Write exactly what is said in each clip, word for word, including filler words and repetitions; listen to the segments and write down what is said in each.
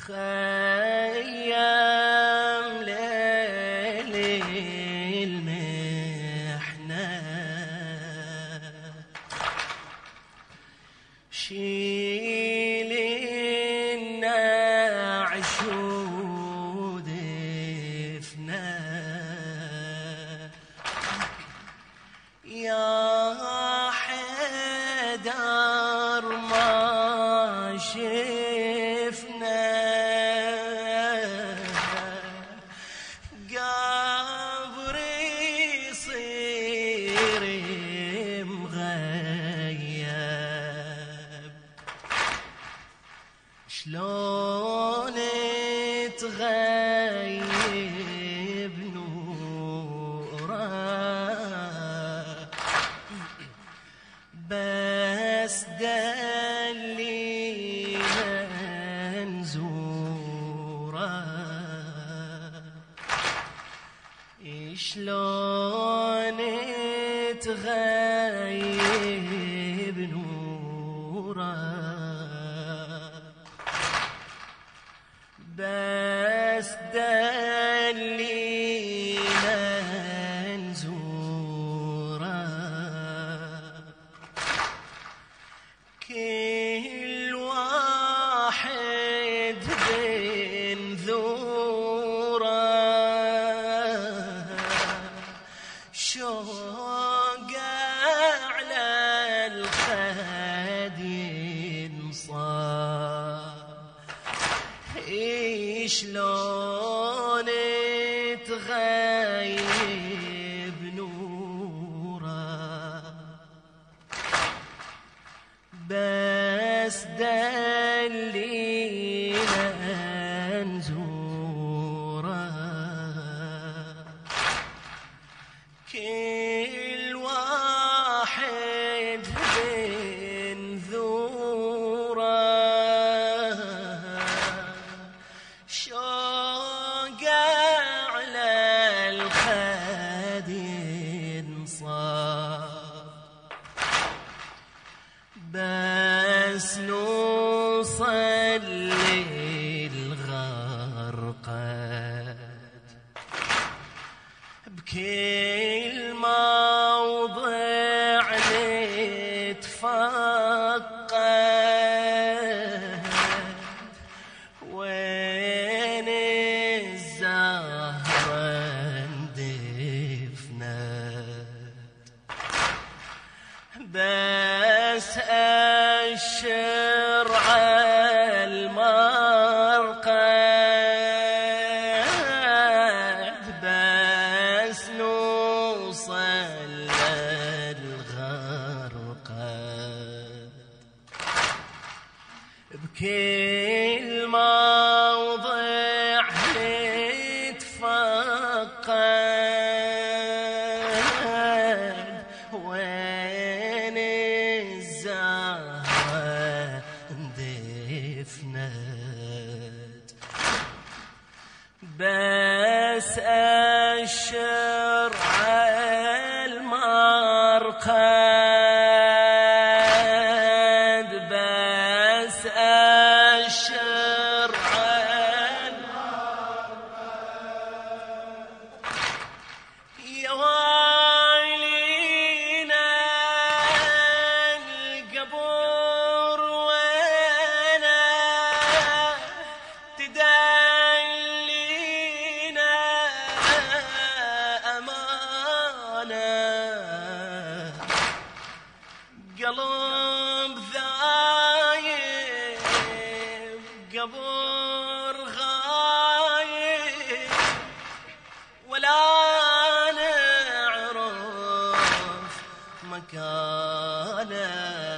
خيام ليل المحنة شيل النعش ودفنا يا حيدر ما شفنا قبر يصير مغيب شلون تغيب نوره بس دلي منزوره شلون تغيب نوره بس دلي منزوره كل واحد بنذوره شوق على الخد ينصاب شلون تغيب نوره بس دلي منزوره كل واحد بنذوره شوق على الخد ينصاب بس نوصل للغرقد بكل موضع نتفقد وين الزهرة اندفنت بس أشر على المرقد بس نوصل للغرقد بكل موضع نتفقد وين الزهرة اندفنت بس أشر على المرقد بس أشر على المرقد يا ويلينا القبر وانا تدلينا أمانة قلب ذايب قبر غايب ولا نعرف مكانه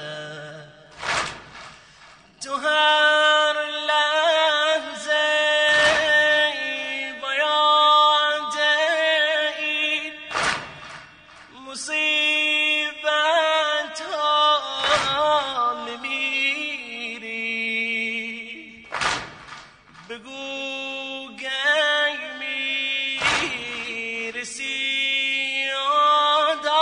تهار له زي بياض ايد مصيبتهم ميري بقوق يمير سياده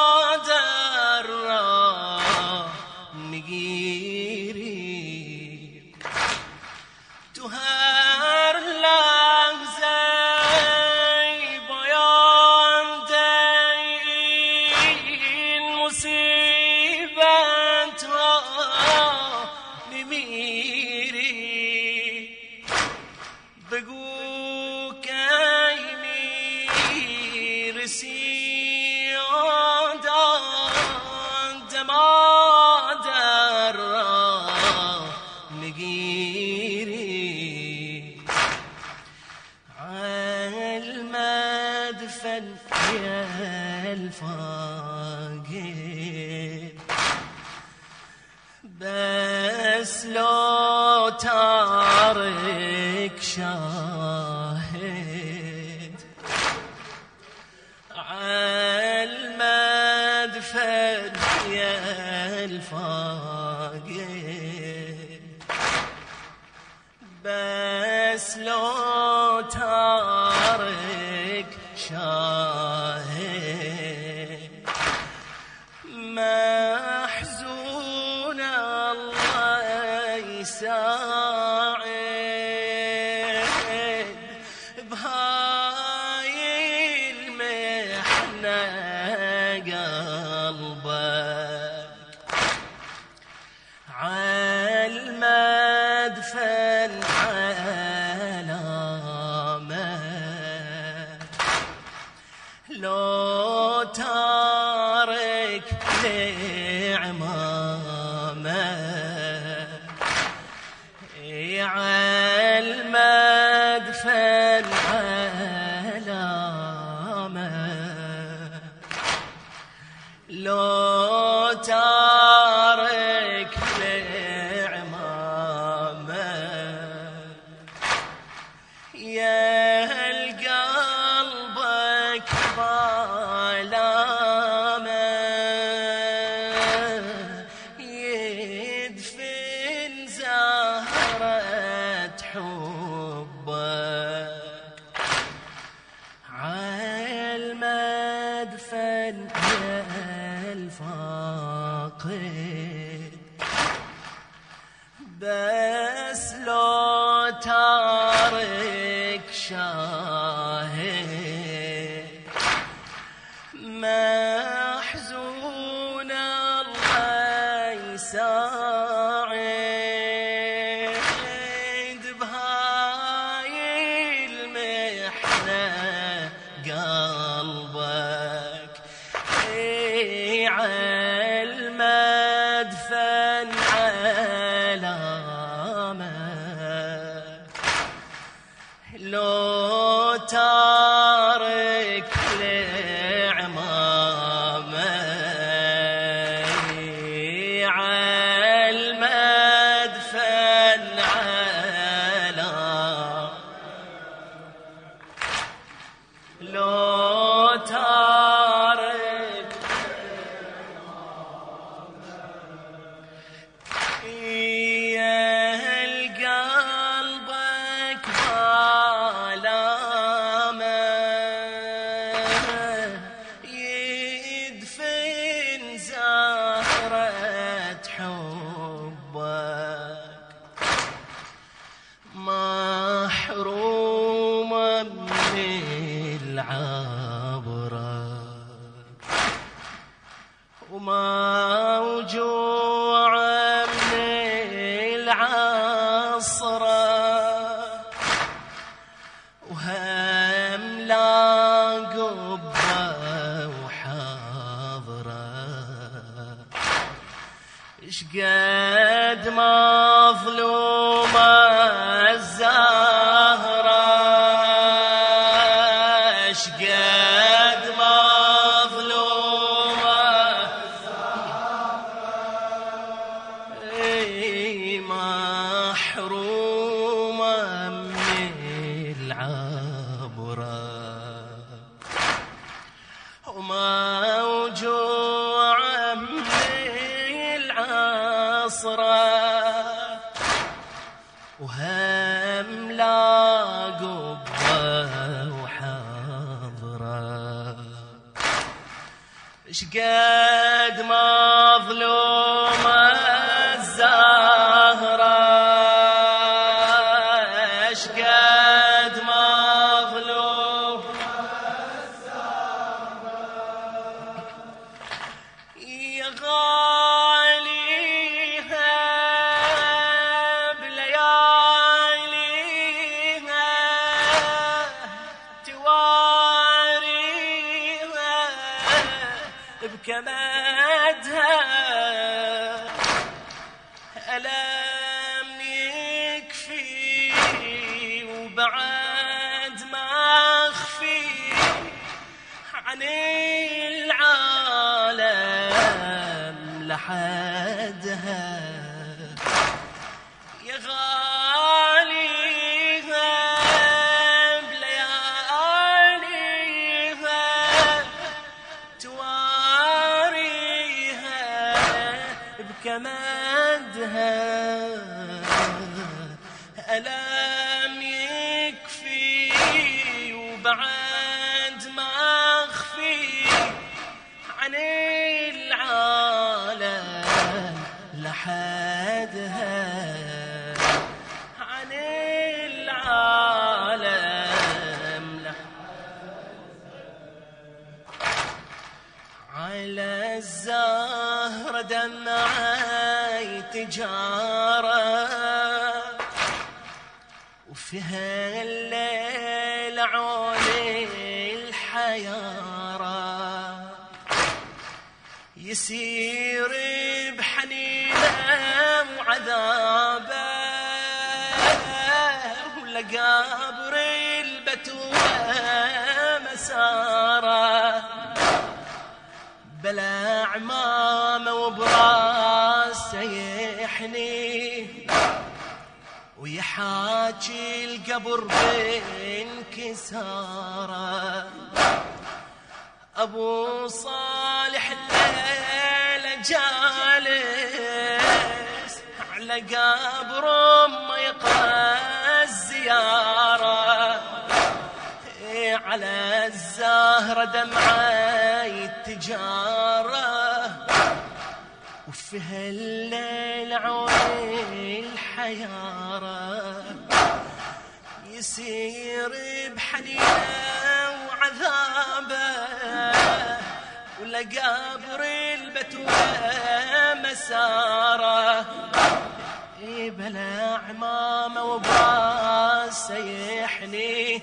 دمادر نقيري يميري بقوك يمير سيادا ما درى مقيري عالمدفن يا الفاقد بس لو تارك شاهد عالمدفن يا الفاقد بس لو تارك شاهد محزون الله يساعد بهاي المحنة قلبك عالمدفن علامة لو تارك لعمامة عالمدفن علامة لو تارك لعمامة يا قلبك ظلامة يدفن زهرة حبك عالمدفن يا الفاقد بس لو تارك شاهد محزون الله يساعد بهاي المحنة قلبك عالمدفن علامة لو تارك لعمامة عالمدفن علامة لو تارك يا القلبك ظلامة يدفن زهرة حبك محرومة من العبرة وموجوعة من العصرة وهم لا قبة وحاضرة اشقد مظلومة الزهرة اشقد مظلومة اي محرومة من العبرة وموجوعة من العصرة وهم لا قبة وحاضرة اشقد مظلومة الزهرة اشقد مظلومة الزهرة يا غاليها بكمادها ألم يكفي وبعد ما أخفي عن العالم لحدها يا غاليها بلياليها تواريها بكمادها ألم يكفي وبعد ما أخفي عن العالم لحدها عن العالم على الزهر دمعي تجارة وفيها الليل عوني الحيارة يسير بحنينه وعذابه ولقابر البتوله مساره بلا عمامه وبراسه يحني ويحاكي القبر بانكساره أبو صالح الليلة جالس على قبر ما يقرأ الزيارة على الزهرة دمعي التجارة وفيها الليل عوني الحيارة يسير بحنينه وعذابه ولقابر البتوله مساره بلا عمامه وبراسه يحني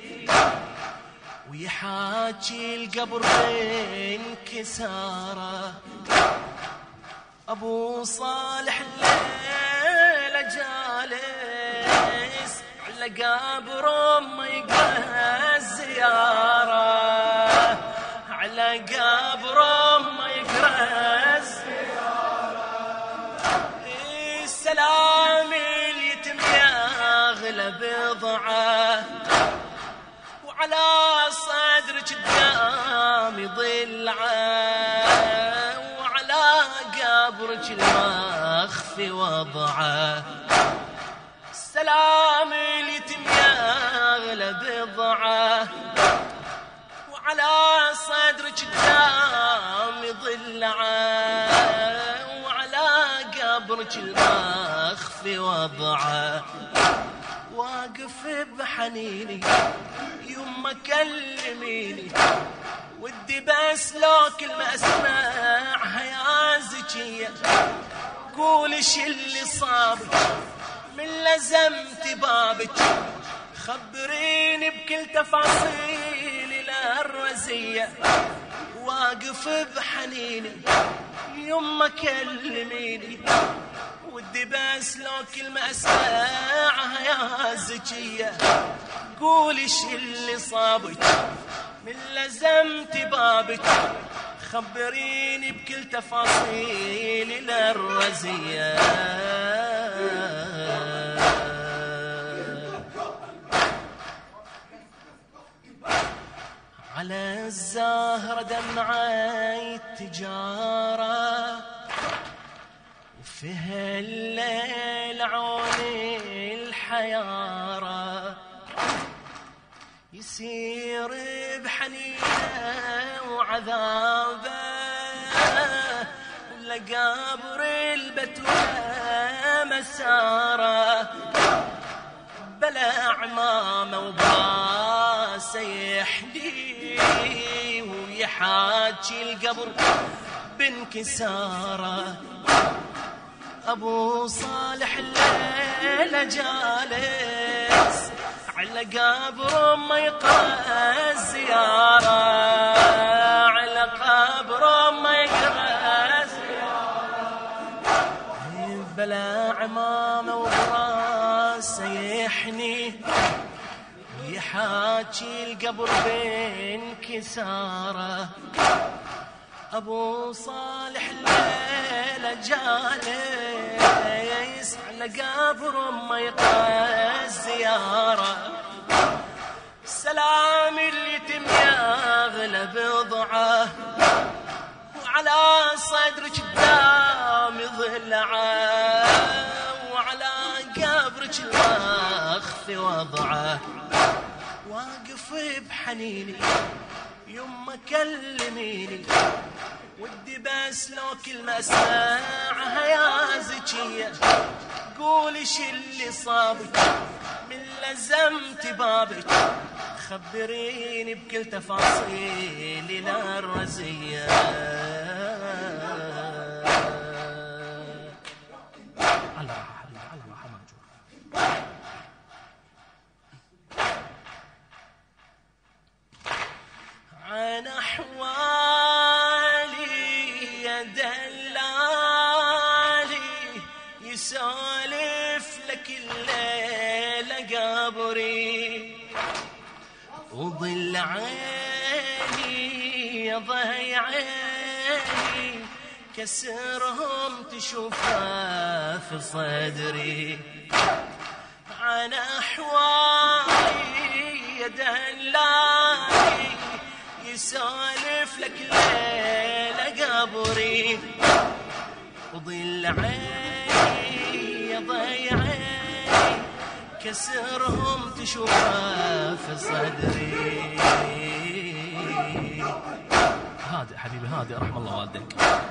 ويحاكي القبر بانكساره أبو صالح الليلة جالس على قبر ما يقرأ الزيارة على قبر ما يقرأ الزيارة السلام اليتم يغلى بضعه وعلى صدرك قدامي ضلعه وعلى قبرك المخفي وضعه السلام اليتم يغلى بضعه وعلى صدرك قدامي ضلعه وعلى قبرك المخفي وضعه واقف بحنيني يما كلميني ودي بس لو كلمة اسمعها يا زكية قولي شي اللي صابك من لزمت بابك خبريني بكل تفاصيل الرزية واقف بحنيني يما كلميني ودي بس لو كلمة اسمعها يا زكية قولي شي اللي صابك من لزمت بابك خبريني بكل تفاصيل الرزية على الزهرة دمعي التجارة وفيها الليل عوني الحيارة يسير بحنينه وعذابه لقابر البتوله مساره بلا عمامه وبراسه يحدي ويحاكي القبر بانكساره أبو صالح الليلة جالس على قبر ما يقرأ الزيارة على قبر ما يقرأ بلا عمامة وبراسه يحني يحاكي القبر بين كساره. أبو صالح الليلة جالس على قبر أمه يقرأ الزيارة. سلام اليتم يغلى بضعه وعلى صدرك قدام ضلعه وعلى قبرك المخفي وضعه. واقف بحنيني يما كلميني ودي بس لو كلمة اسمعها يا زكية. قولي شو اللي صابك من لزمت بابك خبريني بكل تفاصيلي لا الرزية. على راحة حبيبي على راحة ماجور. عن أحوالي يا دلالي يسولف لك الليلة قبري وظل عيني يا ضي عيني كسرهم تشوفها في صدري. عن أحوالي يا دلالي يسولف لك ليلة قبري وظل عيني يا ضي عيني كسرهم تشوفها في صدري. هادئ حبيبي هادئ رحم الله والديك.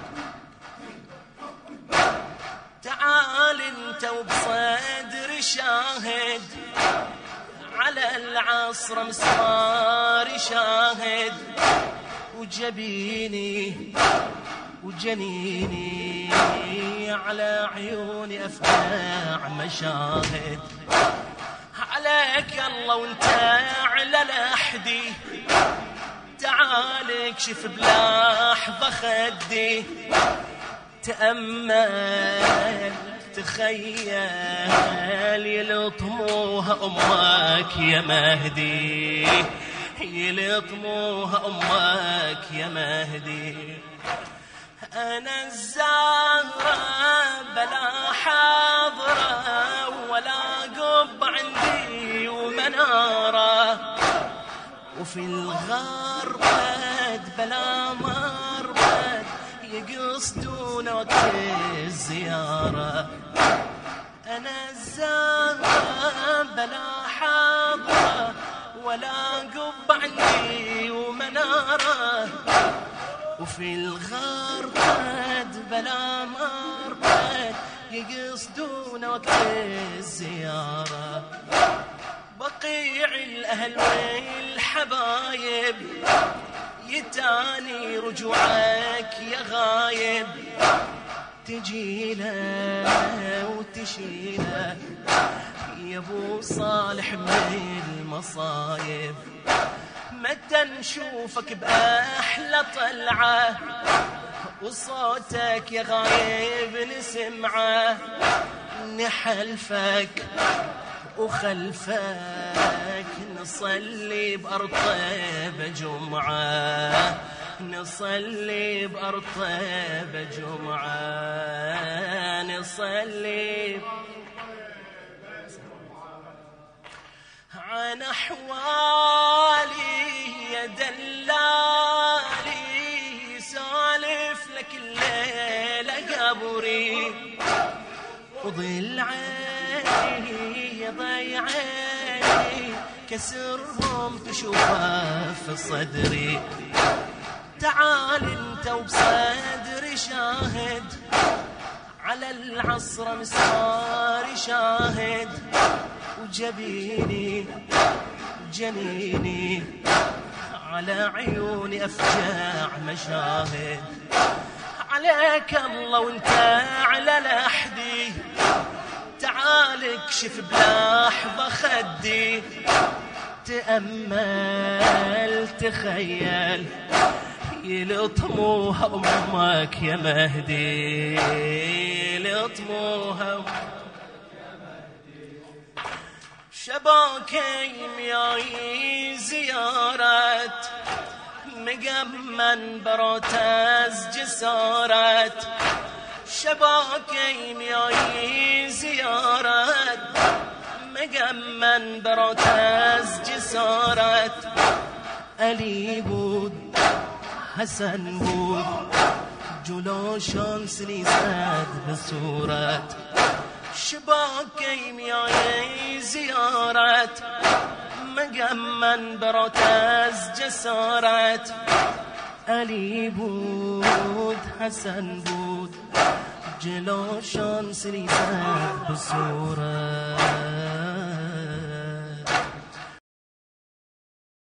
تعال انت وبصدري شاهد على العصر مسمار شاهد وجبيني وجنيني على عيوني أفجع مشاهد. عليك الله وانت على لحدي تعال اكشف بلحظة خدي. تأمل تخيل يلطموها أمك يا مهدي يلطموها أمك يا مهدي. أنا الزهرة بلا حاضرة ولا قب عندي ومنارة وفي الغربة بلا مربد يقصدون وقت الزيارة. أنا الزهرة بلا حاضرة ولا قب عندي ومنارة وفي الغربد بلا مربد يقصدون وقت الزيارة. بقيع الأهل والحبايب يتاني رجوعك يا غايب. تجينا وتشينا يا ابو صالح من المصايب. متى نشوفك بأحلى طلعة وصوتك يا غايب نسمعه. نحلفك وخلفك نصلي بأرض طيبة جمعة نصلي بأرض طيبة جمعة نصلي. عن أحوالي يا دلالي سالف لك الليلة قبري وظل عيني يا ضي عيني كسرهم تشوفها في صدري. تعال انت وبصدري شاهد على العصر مسمار شاهد وجبيني جنيني على عيوني أفجع مشاهد. عليك الله وانت على لحدي تعال اكشف بلحظة خدي. تأمل تخيل يلطموها أمك يا مهدي طموحم شبا کی میایی زیارت میگم من برات از جسارت شبا کی میایی زیارت میگم من برات از جسارت علی بود حسن بود جلوشان سری زد به صورت شبا کی میایی زیارت مگم من برات از جسارت علی بود حسن بود جلوشان سری زد به صورت